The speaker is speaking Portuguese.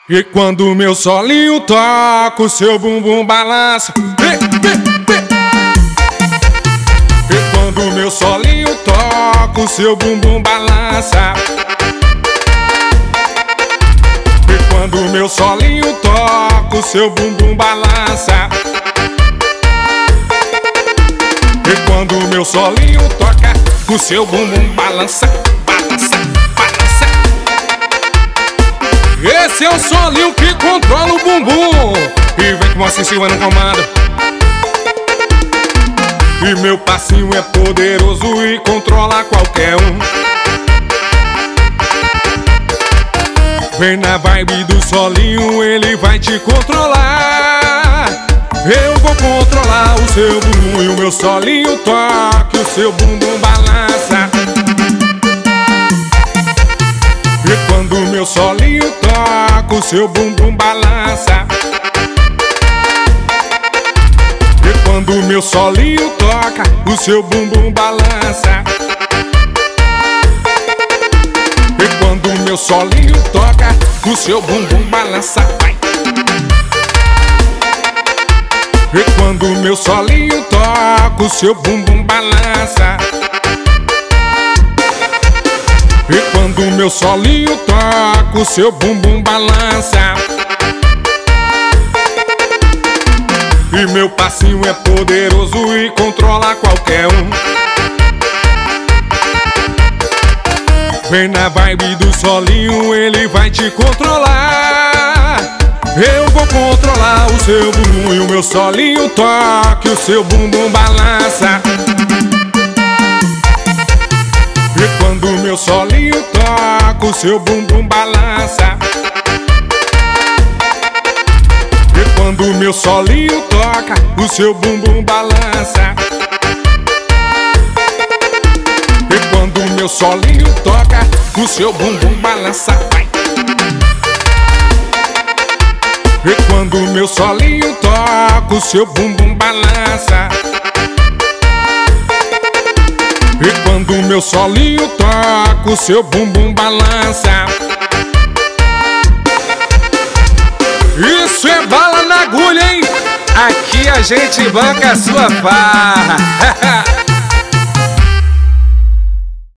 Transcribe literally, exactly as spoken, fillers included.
E quando o meu solinho toca, o seu bumbum balança. E quando o meu solinho toca, o seu bumbum balança. E quando o meu solinho toca, o seu bumbum balança. E quando o meu solinho toca, o seu bumbum balança, balança, balança. Esse é o solinho que controla o bumbum e vem com a sensiva no comando. E meu passinho é poderoso e controla qualquer um. Vem na vibe do solinho, ele vai te controlar. Eu vou controlar o seu bumbum e o meu solinho toca, o seu bumbum balança. E quando o meu solinho toca, o seu bumbum balança. E quando o meu solinho toca, o seu bumbum balança. E quando o meu solinho toca, o seu bumbum balança, vai. E quando o meu solinho toca, o seu bumbum balança. E quando o meu solinho toca, o seu bumbum balança. E meu passinho é poderoso e controla qualquer um. Vem na vibe do solinho, ele vai te controlar. Eu vou controlar o seu bumbum e o meu solinho toca, o seu bumbum balança. E quando o meu solinho toca, o seu bumbum balança. E quando o meu solinho toca, o seu bumbum balança. E quando o meu solinho toca, o seu bumbum balança, vai. E quando o meu solinho toca, o seu bumbum balança. E quando o meu solinho toca, o seu bumbum balança. Isso é bala na agulha, hein? Aqui a gente banca a sua farra.